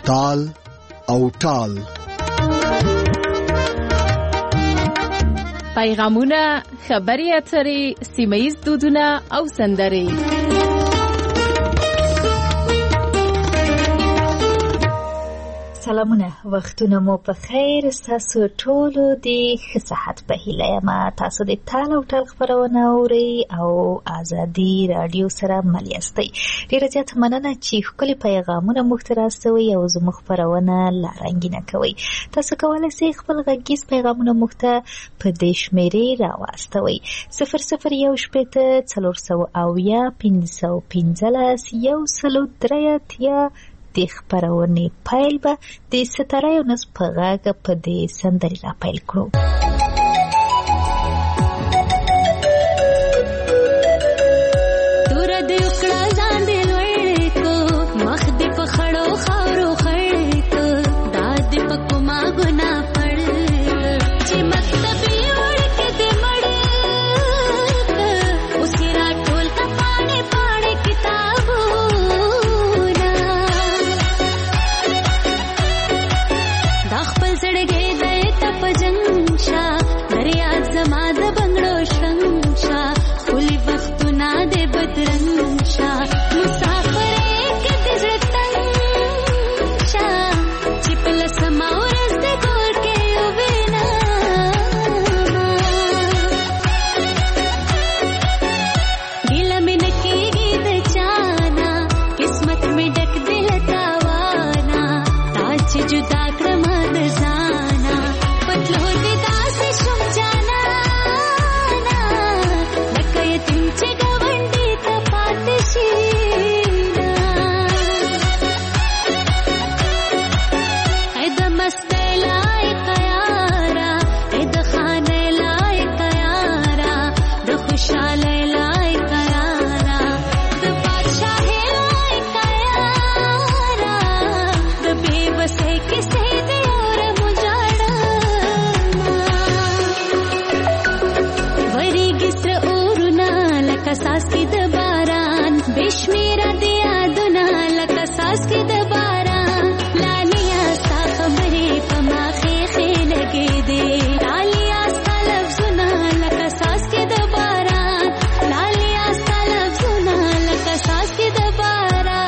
تال او ټال. پیغامونه، خبري اترې، سیمه‌ییز دودونه او سندرې. سلامونه، وختونه مو په خیر. تاسو ټولو د ښه صحت په هیله یم. تاسو د تال او ټال خپرونه اورئ او ازادي رادیو سره مل یاستئ. ډېره زیاته مننه چې ښکلي پیغامونه موږ ته راستوئ او زموږ خپرونه لا رنګینه کوئ. تاسو کولی شئ خپل غږیز پیغامونه موږ ته په دې شمېرې راواستوئ: 00170اویا515 د خپرونې پیل به د ستاره یونس په غږ په دې سندرې را پیل کړو. تور دې وکړه ځان دې لوړ کو، مخ دې په خړو خاورو خړ کو، دا دې په کومه ګناه پړ چې مکتب یې وړ کې دې مړ اوسې را ټول کا پاڼې پاڼې کتابونه دا خپل زړګی دی ته په جنګ شه، دریا زما د بنګړو شرنګ شه، ښکلي وختونه دې بدرنګ شه، مسافرې کې دې زړه تنګ شه چې په لسمه ورځ دې کور کې ووینمه. ګیله مې نه کېږي د چانه، قسمت مې ډک دی له تاوانه، تا چې جدا کړم د ځانه، پتلو دې داسې شوم جانانه، لکه یتیم چې ګاونډي ته پاتې شي نه. ای د مستۍ لایقه یاره، ای د خانۍ لایقه یاره، د خوشحالۍ لایقه یاره، د بادشاهۍ لایقه یاره، د بې بسۍ کیسې دې اورم وژاړمه. وریږي سره اورونه لکه څاڅکي د باران، بې شمېره د یادونه لکه څاڅکي د باران، لالیا ستا خبرې په ما ښې لګېدې، لالیا ستا لفظونه لکه څاڅکي د باران، لالیا ستا لفظونه لکه څاڅکي د باران.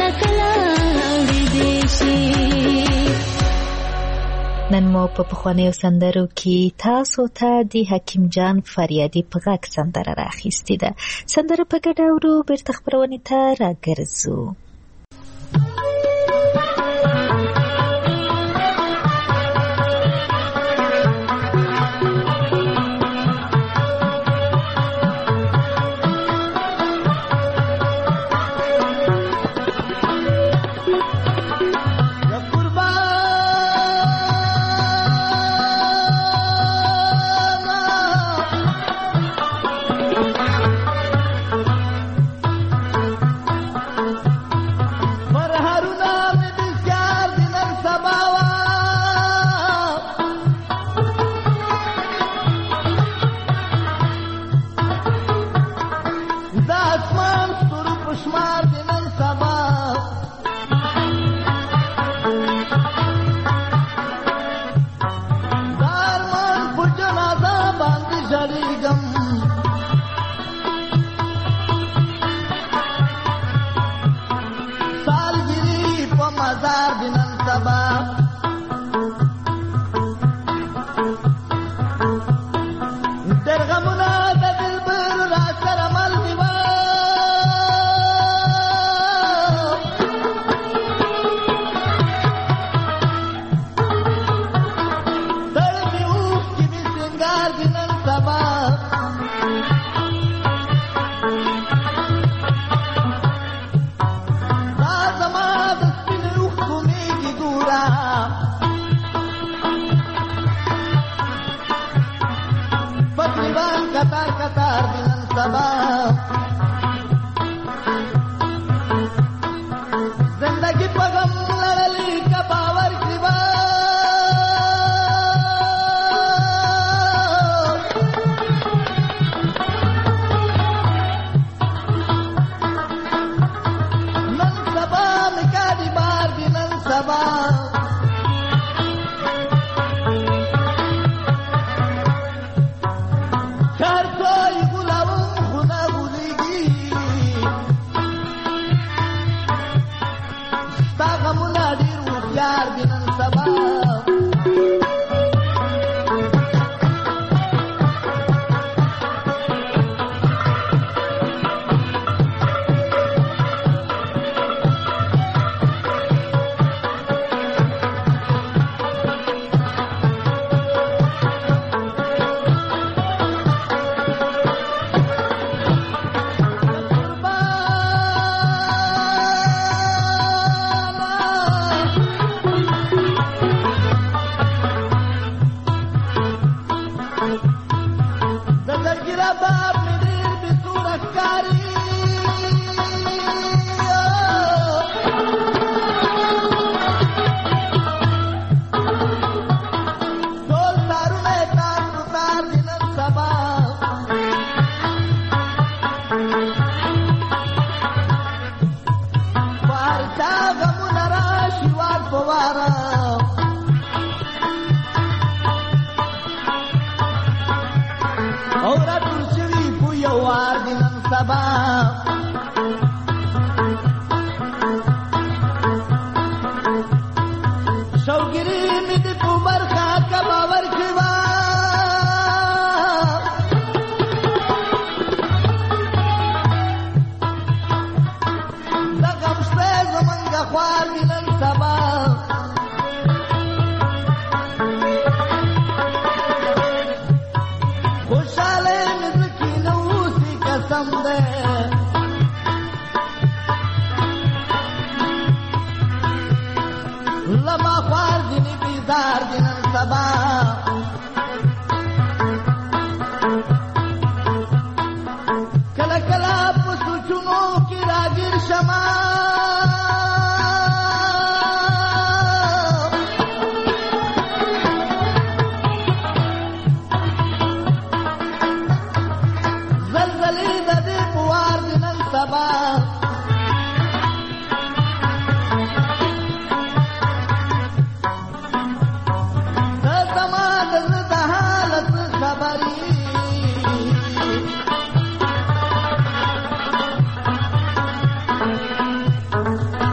کلا کلا اورېدې شي. نن مو په پخوانیو سندرو کې تاسو ته د حکیم جان فریادي په غږ سندره راخیستې ده. سندره په ګډه اورو، بیرته خپرونې ته راګرځو.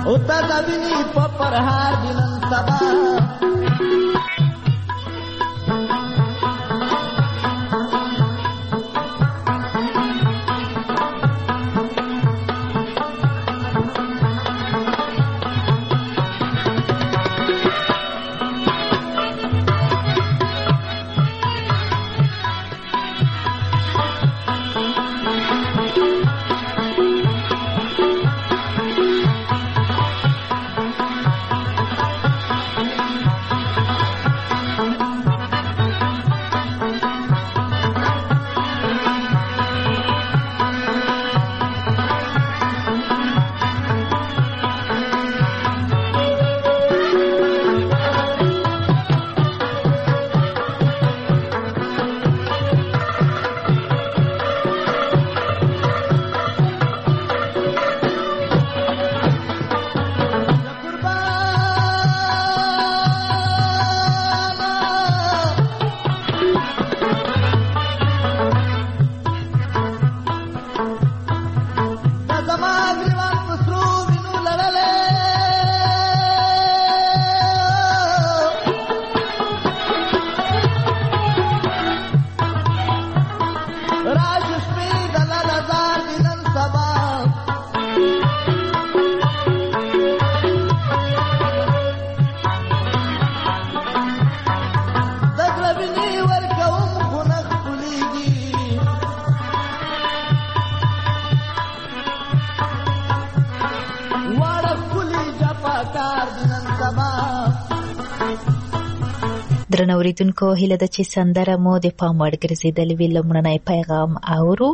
او تا دویني په پرهار دي نن سبا درنو اوریدونکو، هیله ده چې سندره مو د پام وړ ګرځېدلې وي. لومړنی پیغام اورو.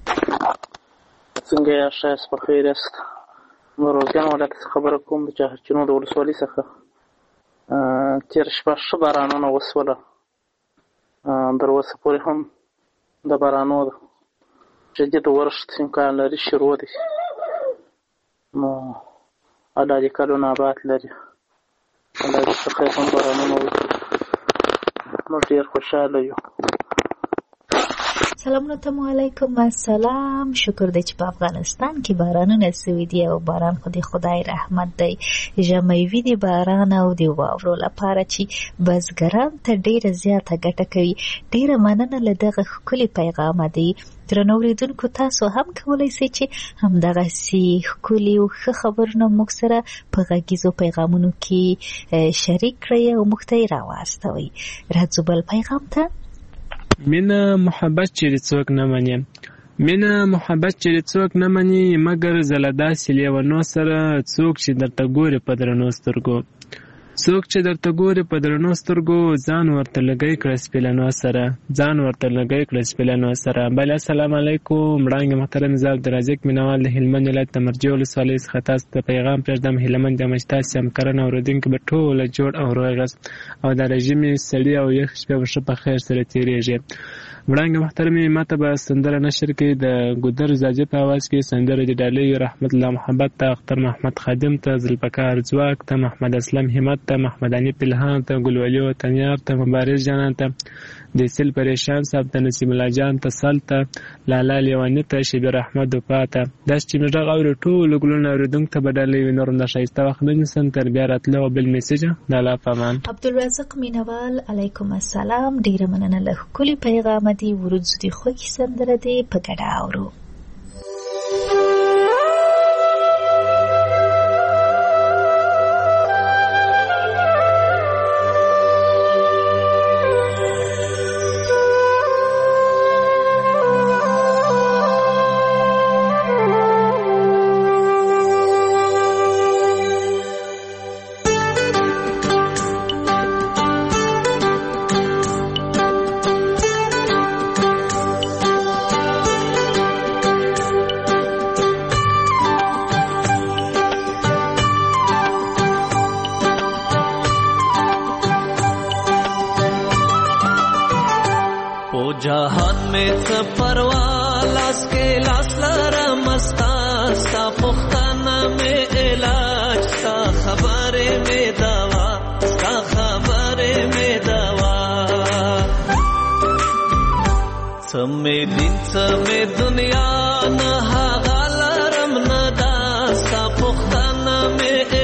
څنګه یاست؟ ښایست په خیر یاست؟ روزګان ولایت څخه خبره کوم، د چهارچینو د ولسوالۍ څخه. تېره شپه ښه بارانونه وسوله، تر اوسه پورې هم د بارانو جدید ورښت امکان لري شروع دی. نو الله دې کلونه آباد لري، الله دې څخه هم بارانونه وکړي. موږ ډېر خوشحاله یو. سلامونه ته علیکم. السلام. شکر دی چې په افغانستان کې بارانونه سوي دي او باران خو د خدای رحمت دی. ژمی وي د باران او د واورو لپاره چې بزګران ته ډیره زیاته ګټه کوي. ډیره مننه له دغه ښکلي پیغامه دی. درنو اوریدونکو، تاسو هم کولی شئ چې همدغسې ښکلي او ښه خبرونه موږ سره په غږیزو پیغامونو کې شریک کړئ او موږ ته یې راواستوئ. راځو بل پیغام ته. مینه محبت چیرې څوک نه مني، مینه محبت چیرې څوک نه مني، مګر زه له داسې لیونو سره څوک چې درته ګوري په درنو سترګو، څوک چې درته ګوري په درنو سترګو، ځان ورته لګی کړه سپیلنو سره، ځان ورته لګی کړه سپیلنو سره. بله السلام علیکم. وړانګې محترم زاب د رازق مینوال د هلمند ولایت د مرجې ولسوالۍ څخه تاسو ته پیغام پرېږدم. هیلمند د مجتاسي همکاران اورېدونکي به ټوله جوړ او روغ یاست او د ژمي سړي او یخ شپې به ښه په خیر سره تېرېږي. وړانګې محترمې، ماته به سندره نشر کړي د ګودر زاجي په اواز کې. سندره د ډالۍ رحمت الله محبت ته، اختر محمد خادم ته، ذوالفقار ځواک ته، محمد اسلم همت ته، محمد انی پلهان ته، ګلولي وطنیار ته، مبارز جانان ته، د سل پریشان صاحب ته، نسیم الله جان ته، سل ته، لالا لیواني ته، شبیر احمد وفا ته. داسې چې مې غږ اوري ټولو ګلونه اورېدونکو ته به ډالۍ وي. نور همدا ښایسته وخت نه نیسم تر بیا راتلو او بل میسیجه. د الله په امان. عبدالرزاق مینوال، علیکم السلام. ډیره مننه له ښکلي پیغامه دی. ورځو د خوښي سندره دی په ګډه اورو. जहान में सफरवा लास के लास लरा मस्ता सा पुख्ताना में इलाज सा खबरे में दवा सा खबरे में दवा समय दिन समय दुनिया न हालरम न दा सा पुख्ताना में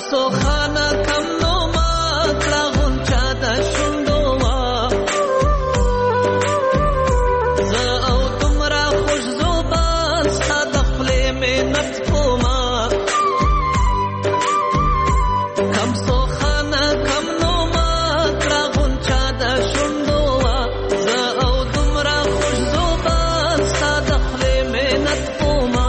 سوخانه کم نو ما کړه غونچا د شونډو وا زه او دومره خوش زوبان ستا د خولې منت کوما کم سوخانه کم نو ما کړه غونچا د شونډو وا زه او دومره خوش زوبان ستا د خولې منت کوما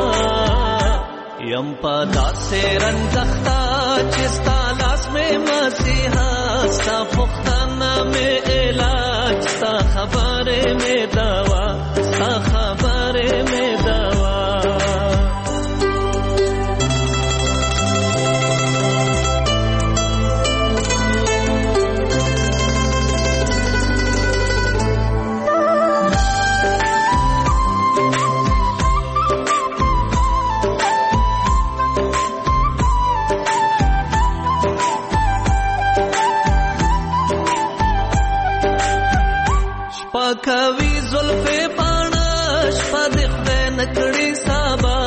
یم په داسې رنځخته چې ستا لاس مې مسیحا ستا پوښتنه مې علاج ستا خبرې مې دوا ستا خبرې مې دوا کوي زلفې پاڼه شپه د خدای نکړي سابا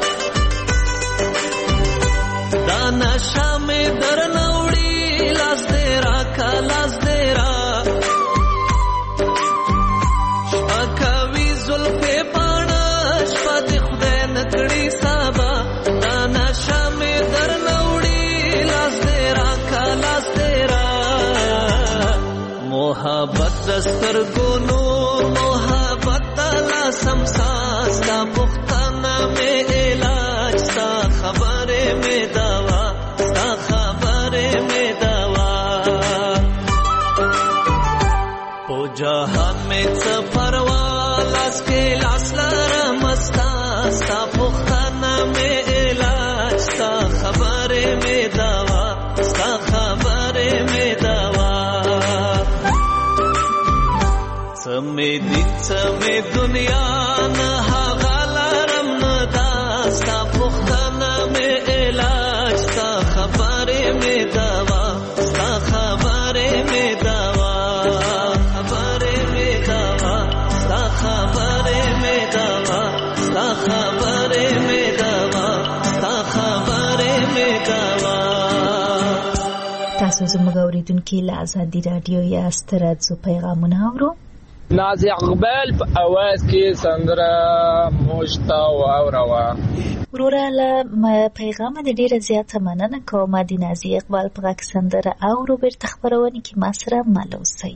دا نشه مې درنه وړي لاس دې راکه لاس دې را شپه کوي زلفې پاڼه شپه د خدای نکړي سابا دا نشه مې درنه وړي لاس دې راکه لاس دې را محبت دستر گونو محبت دلا سمساز دا پختانا میں علاج ستا خبرے میں دوا ستا خبرے میں دوا پو جہان میں سفروالاس کے لاس لرمستا ستا پختانا میں علاج ستا خبرے میں دوا ستا خبرے میں دوا سمې دین سمې دنیا نه هغه لرم نه دا ستا پوښتنه مې علاج ستا خبرې مې دوا ستا خبرې مې دوا خبرې مې دوا ستا خبرې مې دوا ستا خبرې مې دوا ستا خبرې مې دوا تاسو زموږ اوریدونکي له ازادي راډیو یاست راځو پیغامونه اورو نازي اقبال په اواز کې سندره موشتا واوروا وروراله پیغام د ډیره زیاته مننه کوم د نازي اقبال په غږ سندره اورو بیرته خبرونه کې ما سره ملوسي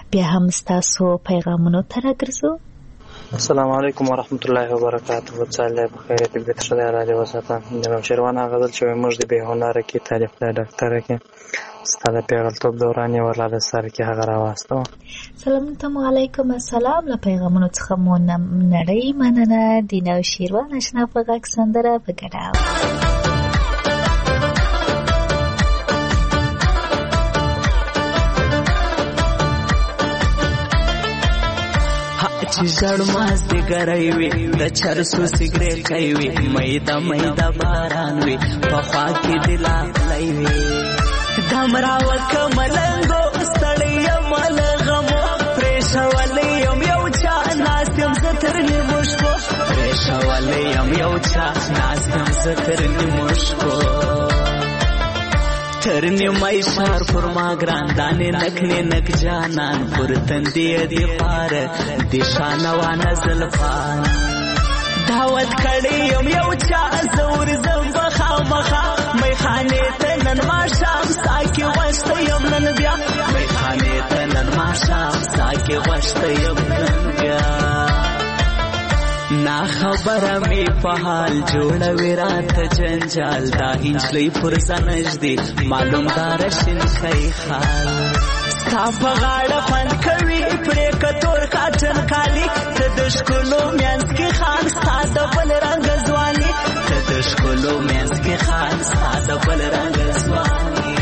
بیا هم ستاسو پیغامونو ته راګرځو. السلام علیکم ورحمت الله وبرکاته. وڅاله بخیر طبیعت شته راځي وساتم د شروانه غزل چې موږ د به هنر کې تعریف له ډاکټر کې ستاسو پیغلتوب دوران ولاده سره کې هغه راوستو. سلام علیکم. السلام له پیغامونو څخه مو نړۍ مننه. دینا او شیروان آشنا په غږ سندره په ګډه چې زړ ماز دې ګرای وي د چرسو سیګریټ کوي مېدا مېدا باران وي په خوا کې دلا لای وي دمرا وکملنګو ستړی ملغمو پرېښولې یم یو چا ناستم زه تر نیمو شپو پرېښولې یم یو چا ناستم زه تر نیمو شپو تر نیمای شار پر ما ګران دانې نکلې نک جانان پر تندې دی پار د شانوانه زلفان دعوت کړی یم یو چا زور زم بخامخا میخانې ته نن ما شام ساکي غوښته یم نن بیا میخانې ته نن ما شام ساکي غوښته یم نن بیا نا خبره می په حال جوړوي راته جنجال دا هنجلۍ پر ځنج دی معلوم دار شین خی خال ستا په غاړه خوند کوي پرې کتور کاټن کالي ته د ښکلو منځ کې خان ستا د بل رنګ ځواني ته د ښکلو منځ کې خان ستا د بل رنګ ځواني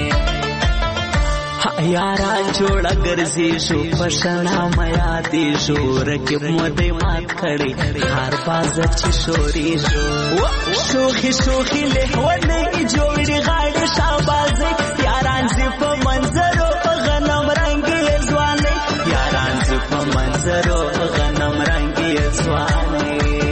یاران جوړه ګرځي شو پښنا میا دی شو رکب مده مات کړي هر باز چې شوري شو شوخي شوخي له ونه جوړي غاړي شاباز یاران زی په منظرو غنم رنگي ځواني یاران زی په منظرو غنم رنگي ځواني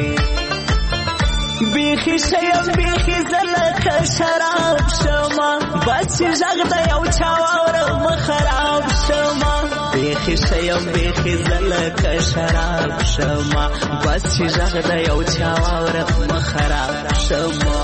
بیخي شیم بیخي زلکه شراب شما بس ژغ د یو چا واورم خراب شما بیخي شیم بیخي زلکه شراب شما بس ژغ د یو چا واورم خراب شما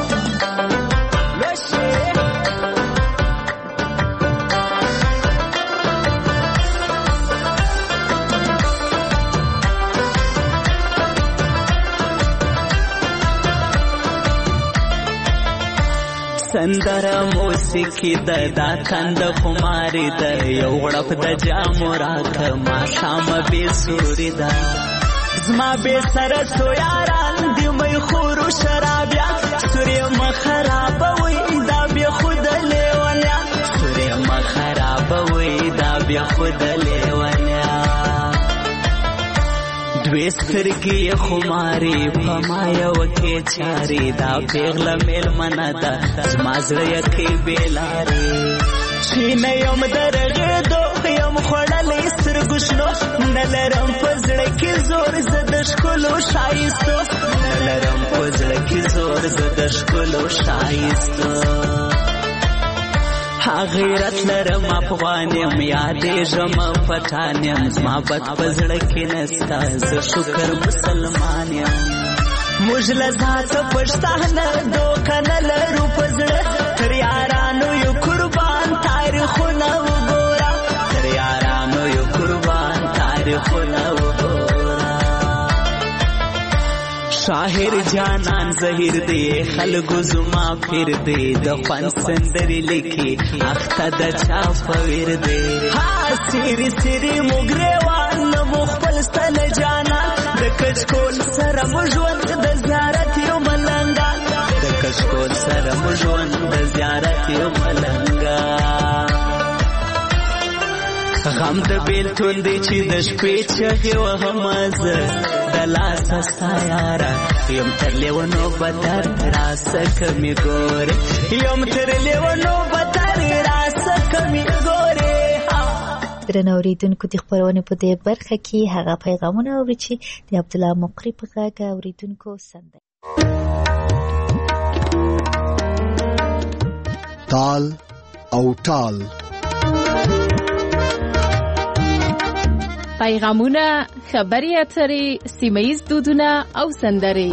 سندره موسیقي دا کند خماري دا یو غړپ د جامو راکه ما شام به سوري دا زما به سره سو یاران دی مې خورو شرابیا سوري مخراب وې دا به خود لیوانیا سوري مخراب وې دا به خود لیوانیا دوی سترګې خماري په ما یو کې چاري دا پیغله میل منا دا زما زړه کې بیلاري چې نه یم درغې دو یم خوړلې سترګو شنو نه لرم په زړه کې زور زه د ښکلو ښایستو نه لرم په زړه کې زور زه د ښکلو ښایستو غیرت لرم افغان یم یادېږم پټان یم زما بد په زړه کې نسته زه شکر مسلمان یم موږ له ذاته پښتانه دوکه نه لرو په زړه تر یارانو یو قربان تاریخونه وګوره تر یارانو یو قربان تاریخونه وګوره شاهر جانان زهیر دی خلکو زما پیر دی د خوان سندري لیکي اخته د چا فویر دی ها سری سری مګریوان مخبل ستل جانان د کچکول سره مجوند د زیارت یو ملنګا د کچکول سره مجوند د زیارت یو ملنګا غم د بیلتون دی چې د شپې چغې وهمزه د لاسه ستا یاره یم تر لیونو بدر راسه کمې ګورې یم تر لیونو بدر راسه کمې ګورې درنو اوریدونکو د خپرونې په دې برخه کې هغه پیغامونه اوري چې د عبدالله مقری په غږ اوریدونکو سندري تال او ټال پیغامونه، خبري اترې، سیمه‌ییز دودونه او سندرې.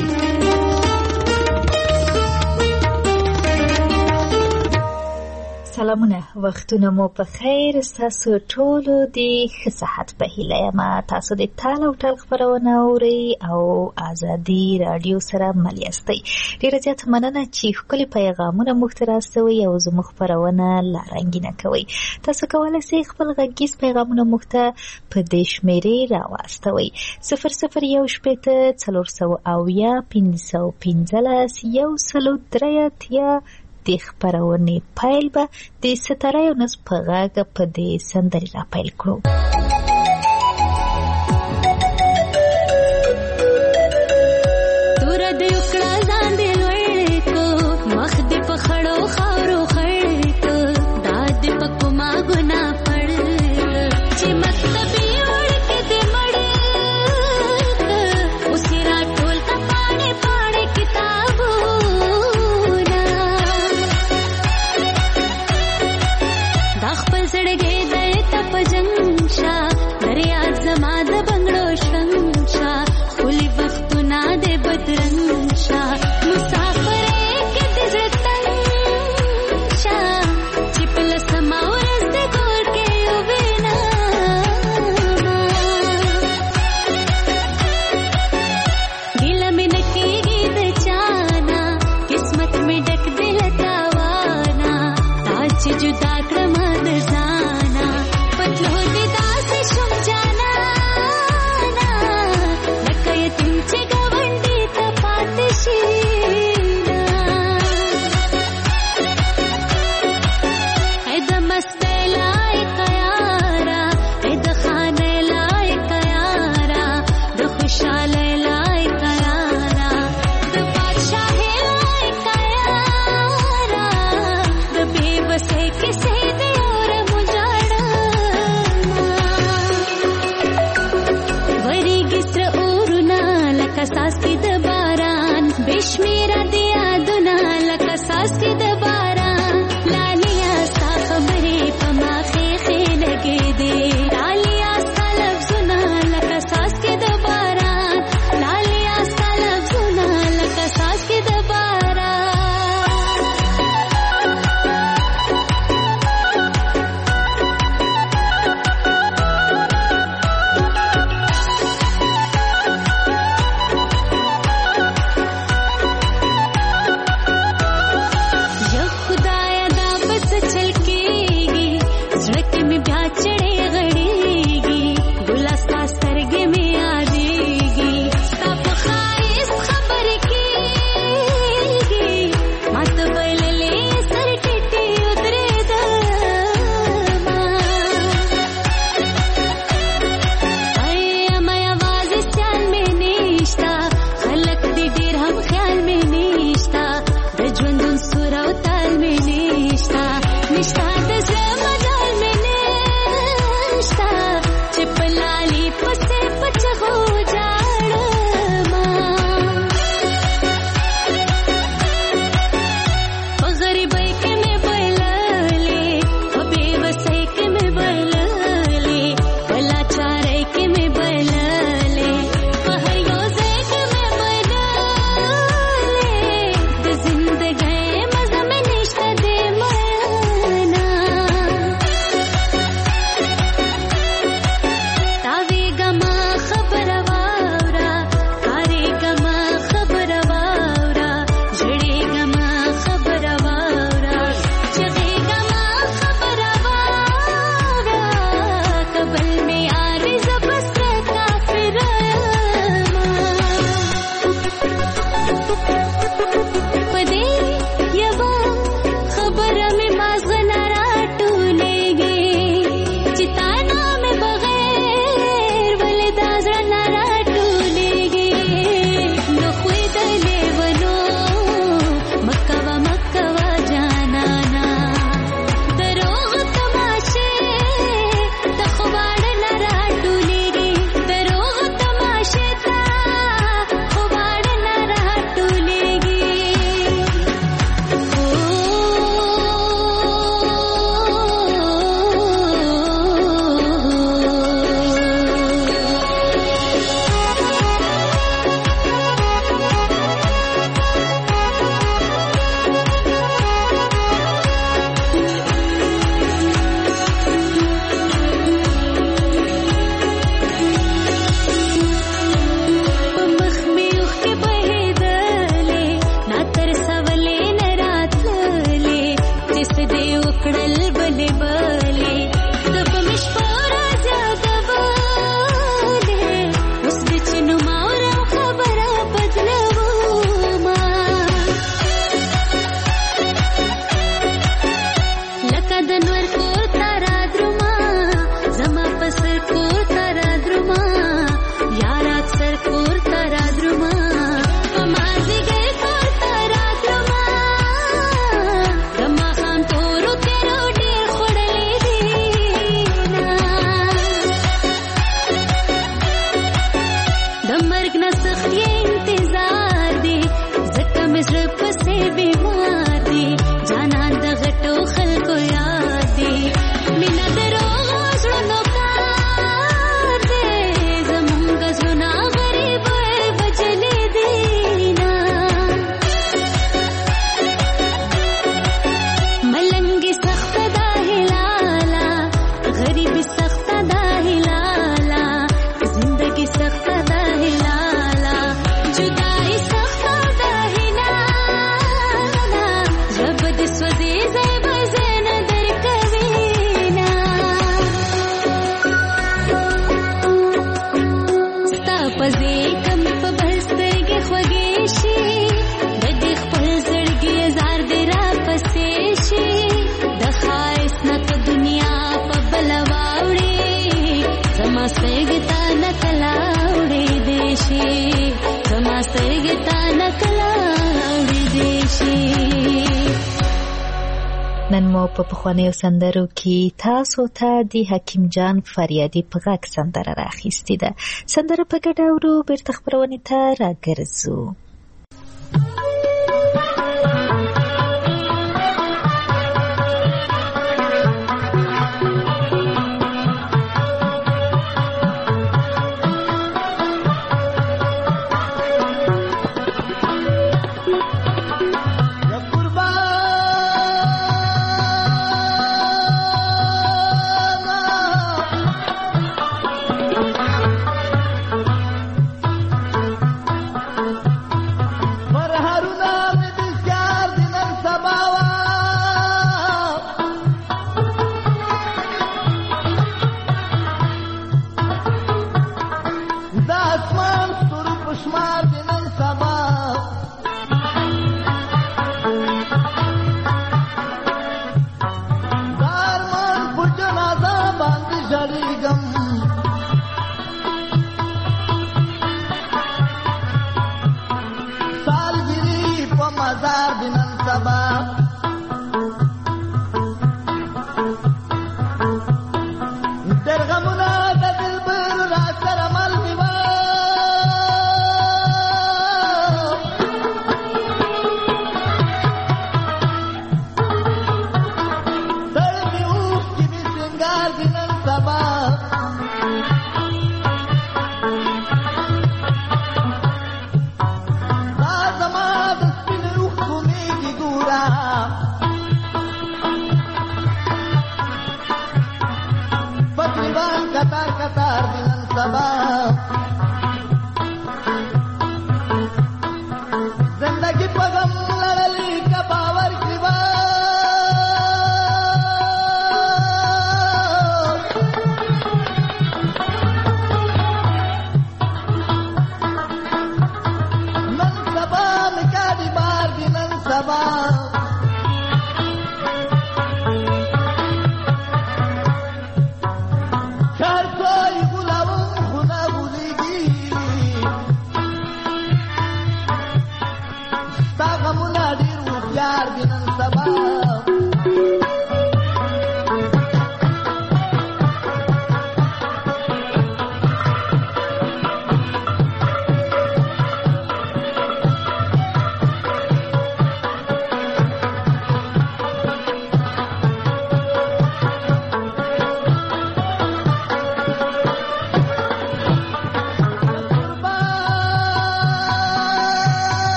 سلامونه، وختونه مو په خیر. ستاسو ټولو د ښه صحت په هیله یم. تاسو د تال او ټال خپرونه اورئ او ازادي راډیو سره مل یاستئ. ډېره زیاته مننه چې ښکلي پیغامونه موږ ته راستوئ او زموږ خپرونه لا رنګینه کوئ. تاسو کولی شئ خپل غږیز پیغامونه موږ ته په دې شمېرې راواستوئ: 001701515 د خپرونې پیل به د ستاره یونس په غږ په دې سندرې را پیل کړو. تور د وکړه ځان دې لوړ کو، مخ دې په خړو خاورو خړ کو، دا دې په کومه ګناه پړ چې مکتبي وړ کې دې مړ اوسې را ټول کا پاڼې پاڼې کتابونه دا خپل زړګې دی ته په جنګ شه، دریا زما د بنګړو شرنګ شه، خولي وختونه دې بدرنګ شه، مسافرې کې دې زړه تنګ شه چې په لسمه ورځ دې کور کې ووینم. ګیله مې نه کېږي د چانه، قسمت مې ډک دی له تاوانه، تا چې جدا کړمه د ځانه، پتلو دې داسې شوم جانانه، لکه یتیم چې ګاونډي ته پاتې شي نه. ای د مستۍ لایقه یاره، ای د خانۍ لایقه یاره، د خوشحالۍ لایقه یاره، د بادشاهۍ لایقه یاره، د بې وسۍ کیسې دې اورم وژاړمه. وریږي سره اورونه لکه څاڅکي د باران، بې شمېره د یادونه لکه څاڅکي د باران، لالیا ستا خبرې په ما ښې لګېدې، لالیا ستا لفظونه لکه څاڅکي د باران، لالیا ستا لفظونه لکه څاڅکي د باران. سترګې تا نکلا وړې دې شي زما سترګې تا نکلا وړې دې شي. نن مو په پخوانیو سندرو کې تاسو ته د حکیم جان فریادي په غږ سندره راخیستې ده. سندره په ګډه اورو، بیرته خپرونې ته راګرځو.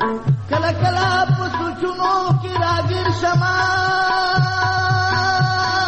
کلا کلا په سوچونو کې راګیر شمه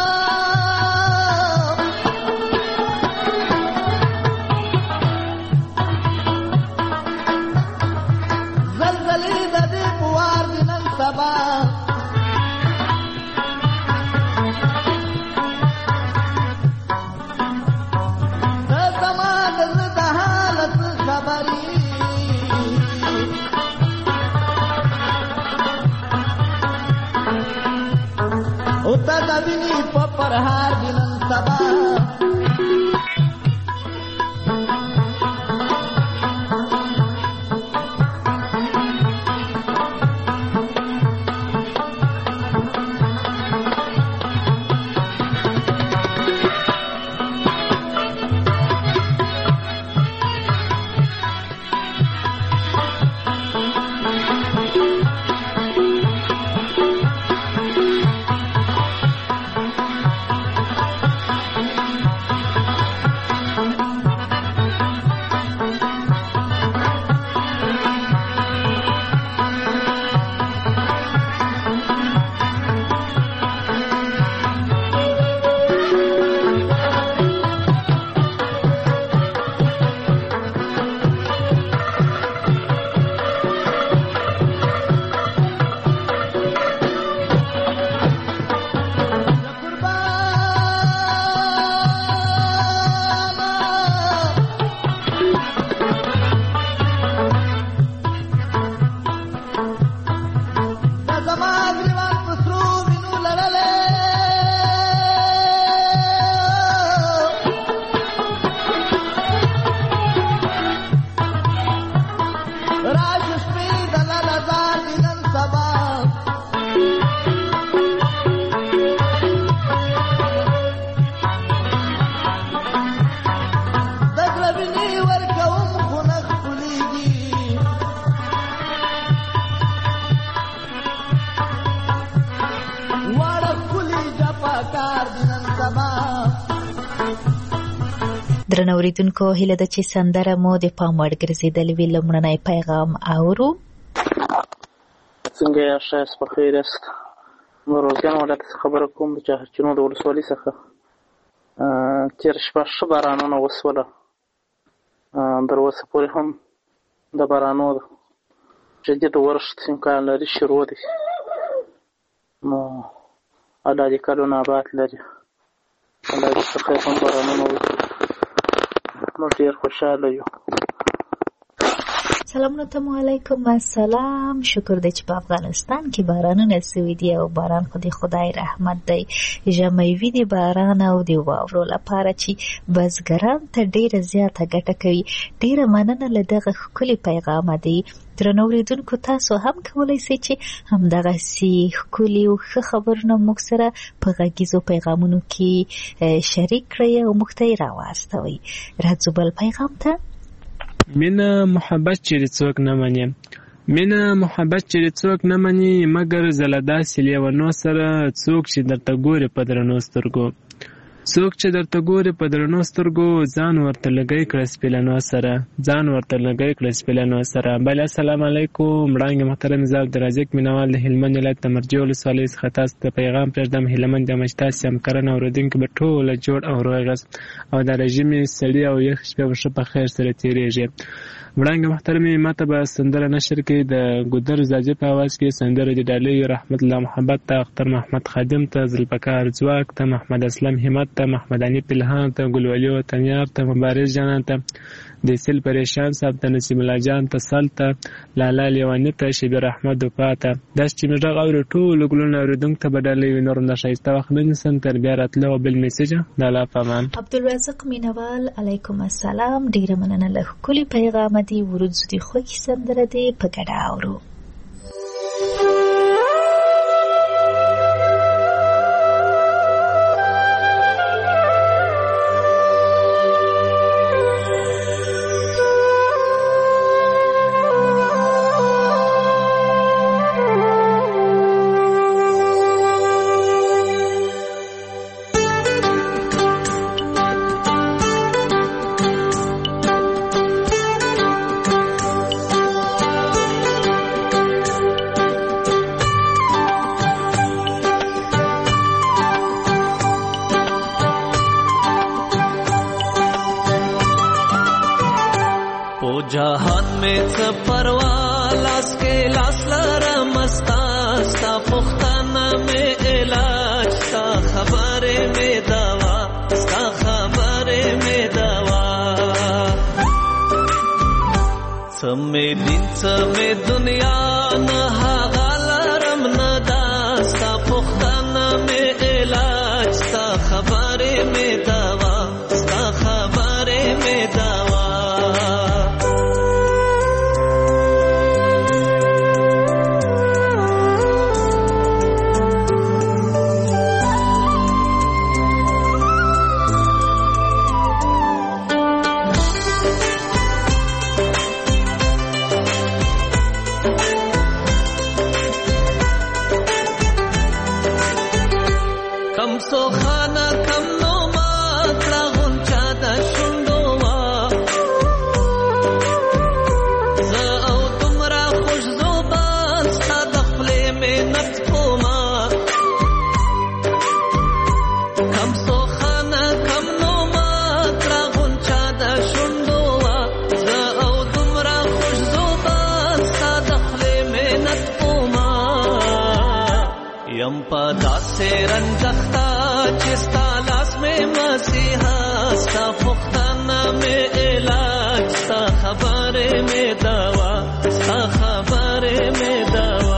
تدوینی په پرهار دینن سبا درنو اوریدونکو هیله ده چې سندره مو د پام وړ ګرځېدلې وي. لومړنی پیغام اورو. څنګه یاست؟ په خیر یاست؟ روزګان ولایت څخه خبره کوم د چهارچنو د ولسوالۍ څخه. تېره شپه ښه بارانونه وسوله، تر اوسه پورې هم د بارانو جدید ورښت امکان لري شروع دی. نو الله دې کلونه آباد لري، الله دې څخه هم بارانونه وکړي. موږ ډېر خوشحاله یو. سلامونه ته علیکم. السلام. شکر دی چې په افغانستان کې بارانونه سوي دي او باران خو د خدای رحمت دی. ژمی وي د باران او د واورو لپاره چې بزګران ته ډیره زیاته ګټه کوي. ډیره مننه له دغه ښکلي پیغامه دی. درنو اوریدونکو تاسو هم کولی شئ چې همدغسې ښکلي او ښه خبرونه موږ سره په غږیزو پیغامونو کې شریک کړئ او موږ ته یې راواستوئ. راځو بل پیغام ته. مینه محبت چیرې څوک نه مني، مینه محبت چیرې څوک نه مني، مګر زه له داسې لیونو سره څوک چې درته ګوري په درنو سترګو، څوک چې درته ګوري په درنو سترګو، ځان ورته لګی کړه سپیلنو سره، ځان ورته لګی کړه سپیلنو سره. بل السلام علیکم. وړانګې محترم زه عبدالرزاق مینوال د هلمند ولایت د مرجې ولسوالۍ څخه تاسو ته پیغام پرېږدم. هیلهمند یم چې تاسې هم کرنه اورېدونکي به ټوله جوړ او روغ یاست او د ژمي سړې او یخ شپې به ښه په خیر سره تېرېږي. وړانګې محترمې ما ته به سندره نشر کړي د ګودر زاجي په اواز کې سندره د ډالۍ رحمت الله محبت ته، اختر محمد خادم ته، ذوالفقار ځواک ته، محمد اسلم همت ته، محمداني پلهان ته، ګلولي وطنیار ته، مبارز جانان ته، دیسل پریشان صاحب ته، نسیم الله جان ته، سل ته، لالا لیواني ته، شبیر احمد وفا ته. داسې چې مې غږ اوري ټولو ګلونه اورېدونکو ته به ډالۍ وي. نور همدا ښایسته وخت نه نیسم تر بیا راتله او بل میسیجه د الله په امان. عبدالرزاق مینوال علیکم السلام. ډیره مننه له ښکلي پیغامه دی. ورځو دې خوږې سندره دی په ګډه اورو. जहान में परवा लास के लास लरा मस्ता सा पुख्ताना में इलाज सा खबरे में दवा सा खबरे में दवा समय दिन समय दुनिया न हालरम न दा सा पुख्ताना में سوخانه کم نو ما کړه غونچا د شونډو وا زه او دومره خوش زوبان ستا د خولې منت کوما کم سوخانه کم نو ما کړه غونچا د شونډو وا زه او دومره خوش زوبان ستا د خولې منت کوما یم په داسې رنځخته چې ستا لاس مې مسیحا ستا پوښتنه مې علاج ستا خبرې مې دوا ستا خبرې مې دوا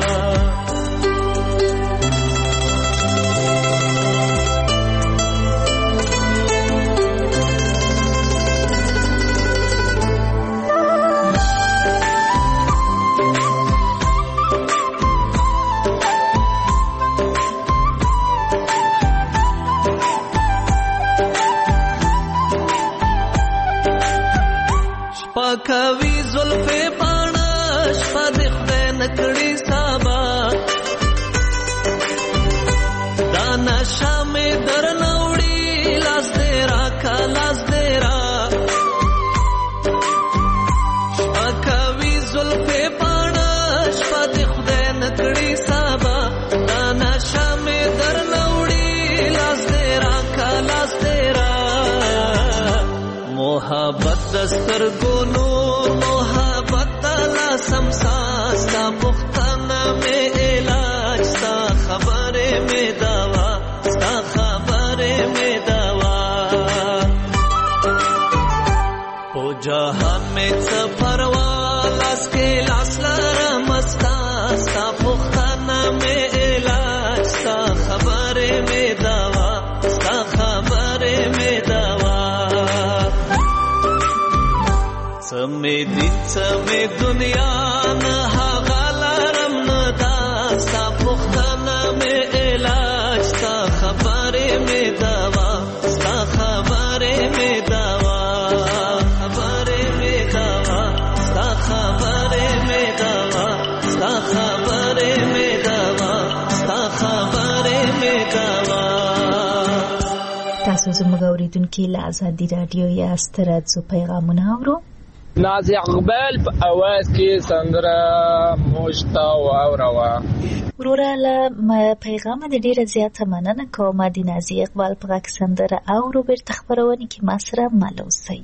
کوي زلفې پاڼه شپه د خدای نکړي سابا دا نشه مې درنه وړي لاس دې راکه لاس دې را شپه کوي زلفې پاڼه شپه د خدای نکړي سابا دا نشه مې درنه وړي لاس دې راکه لاس دې را محبت دستر گونو محبت تلا سمسا ستا پختانا میں علاج ستا خبرے میں دوا ستا خبرے میں دوا او جہان میں سفروالاس کے لاس لرمستا ستا پختانا میں علاج ستا خبرے میں دوا ستا خبرے میں دوا سمې دین سمې دنیا نه هغه لرم نه دا ستا پوښتنه مې علاج ستا خبرې مې دوا ستا خبرې مې دوا خبرې مې دوا ستا خبرې مې دوا ستا خبرې مې دوا ستا خبرې مې دوا تاسو زموږ اورېدونکي له ازادي راډیو یاست راځو پیغامونه اورو نازي اقبال په اواز کې سندره موشتا واوروا وروره له پیغام د ډیره زیاته مننه کوم د نازي اقبال په غږ سندره اورو بیرته خبرونه کې ما سره مل اوسئ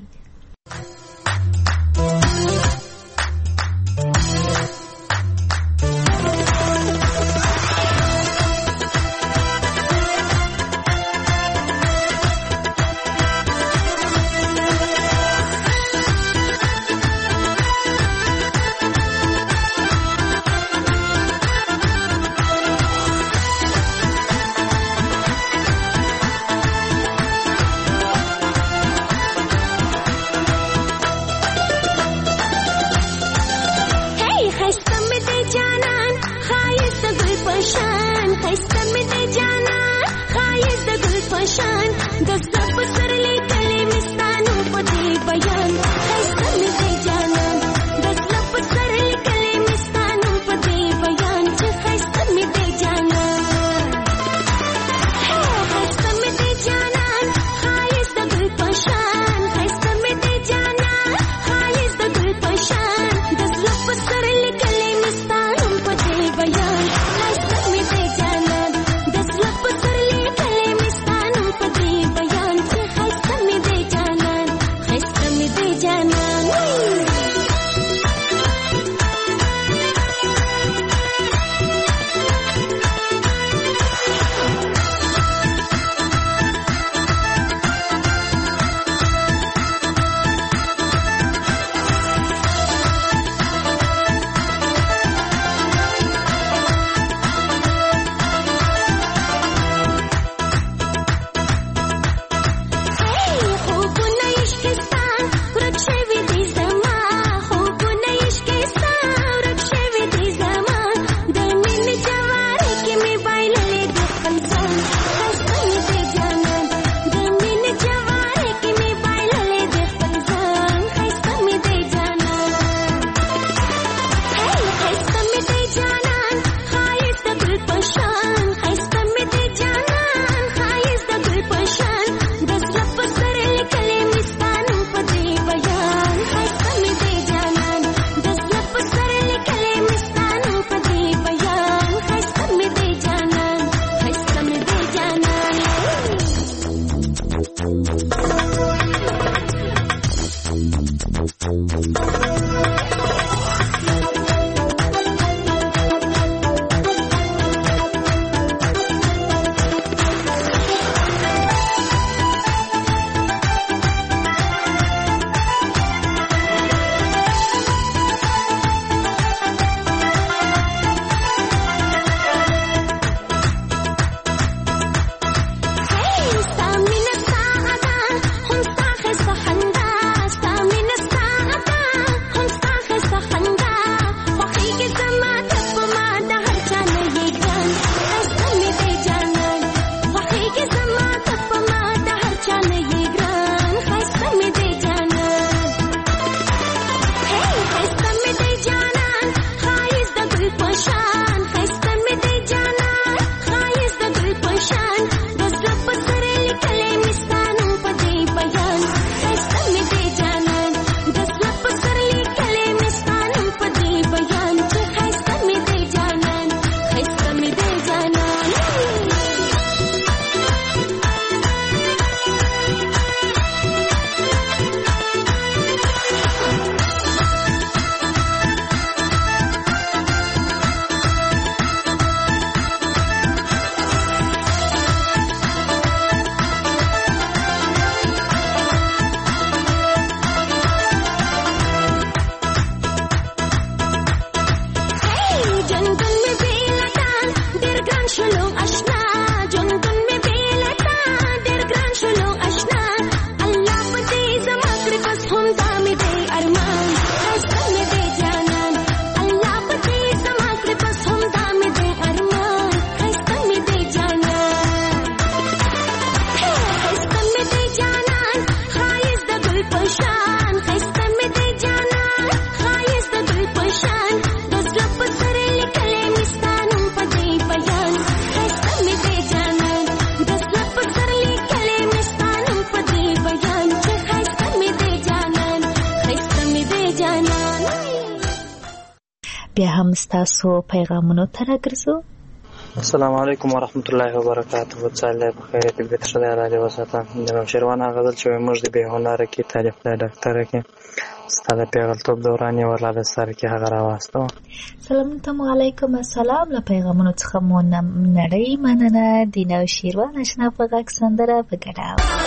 بیا هم ستاسو پیغامونو ته راګرځو. السلام علیکم ورحمت الله وبرکاته. وڅاله بخیر طبیعت شته راځي وساتم. د شروانه غزل چې موږ د به هنر کې تعریف له ډاکټر کې ستاسو پیغلتوب دوران یې ورلاده سره کې هغه راوستو. سلام علیکم. السلام. له پیغامونو څخه مو نړۍ مننه. دینا او شیروان آشنا په غږ سندره په ګډه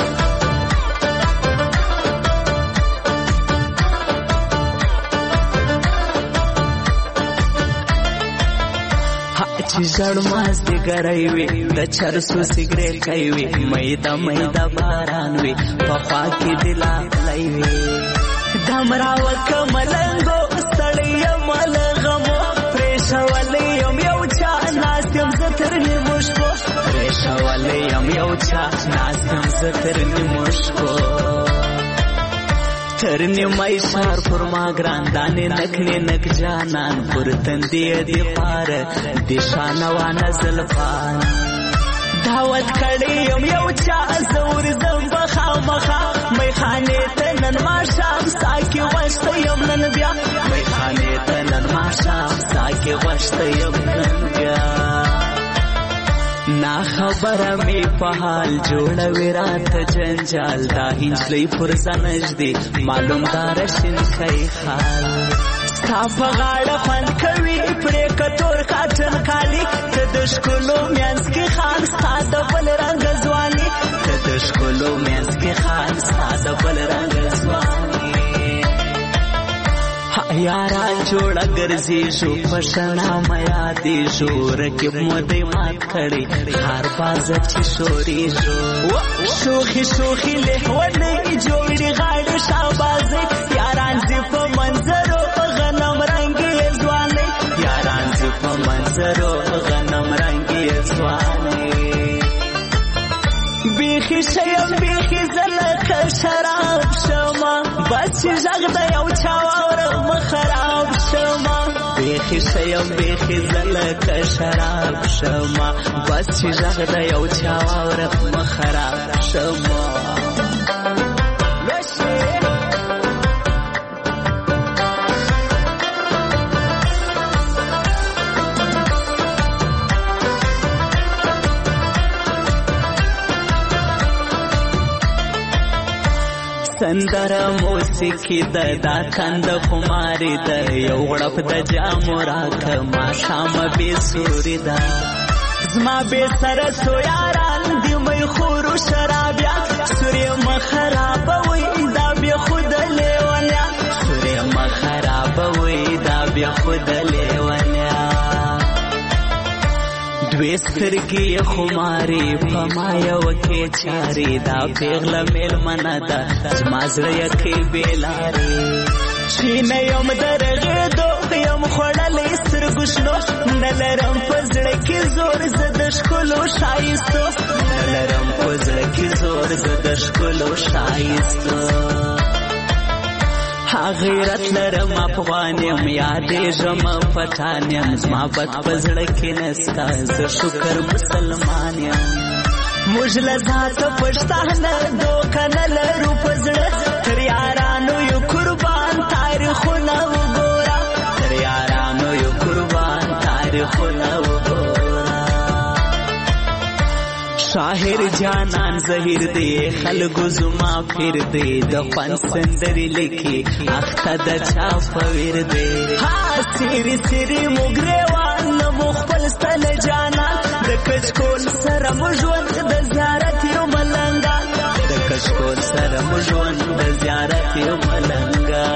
چې زړ ماز دی ګرای وي د چرسو سیګریټ کوي مېدا مېدا باران وي په خوا کې دلا لای وي دمرا وکملنګو ستړی ملغمو پرېښولې یم یو چا ناست یم زه تر نیمو شپو پرېښولې یم یو چا ناست یم زه تر نیمو شپو تر نیمای شار پر ما ګران دانې نکلې نک جانان پر تندې دی پار د شانوانه زلفان دعوت کړی یم یو چا زور زم بخامخا میخانې ته نن ماښام ساکي غوښته یم نن بیا میخانې ته نن ماښام ساکي غوښته یم نن بیا نا خبره می په حال جوړوي راته جنجال دا هنجلۍ پر ځنږدې معلوم دار شین کوي خال ستا په غاړه خوند کوي پرې کتور کاټن کالي ته د ښکلو منځ کې خان ستا د بل رنګه ځواني ته د ښکلو منځ کې خان ستا د بل رنګه ځواني یاران جوړه ګرځېږو په شڼا میا دیږو رقیب مو دی مات کړی هر بازه چې شورېږو شوخي شوخي لیونۍ جوړې غاړې شابازۍ یاران زی په منظرو غنم رنګې ځوانۍ یاران زی په منظرو غنم رنګې ځوانۍ بیخي شیم بیخي زلکه شراب شما بس چې غږ د یو چا واورم خراب شما بیخي شیم بیخي زلکه شراب شما بس چې غږ د یو چا واورم خراب شما سندره موسیقي د دا کند خماري د یو غړپ د جامو راکه ماښامه بې سوري ده زما بې سره سو یاران دي مې خورو شرابیا سورې مه خرابوئ دا بې خود لیونیا سورې مه خرابوئ دا بې خود لیونیا دوی سترګې خماري په ما یو کې چاري دا پیغله میلمنه ده زما زړه یې بېلارې چې نه یم درغېدو یم خوړلی سترګو شنو نه لرم په زړه کې زور زه د ښکلو ښایستو نه لرم په زړه کې زور زه د ښکلو ښایستو غیرت لرم افغان یم یادېږم پټان یم زما بد په زړه کې نسته زه شکر مسلمان یم موږ له ذاته پښتانه دوکه نه لرو په زړه تر یارانو یو قربان تاریخونه وګوره تر یارانو یو قربان تاریخونه وګوره شاهر جانان زهیر دی خلګو زما پیر دی د خوند سندرې لیکي اخته د چا په ویر دی ها سیری سیری مو ګریوان مو خپل ستل جانان د کچکول سره مو ژوند د زیارت یو ملنګا د کچکول سره مو ژوند د زیارت یو ملنګا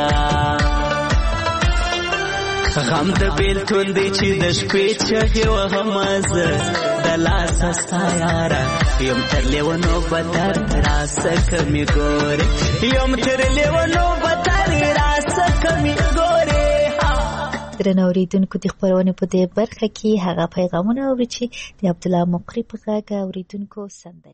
غم د بیلتون دی چې د شپې چغې وهم زه د لاسه ستا یاره یم تر لیونو بدر راسه کمې ګورې یم تر لیونو بدر راسه کمې ګورې درنو اوریدونکو د خپرونې په دې برخه کې هغه پیغامونه اوري چې د عبدالله مقری په غږ اوریدونکو سندرې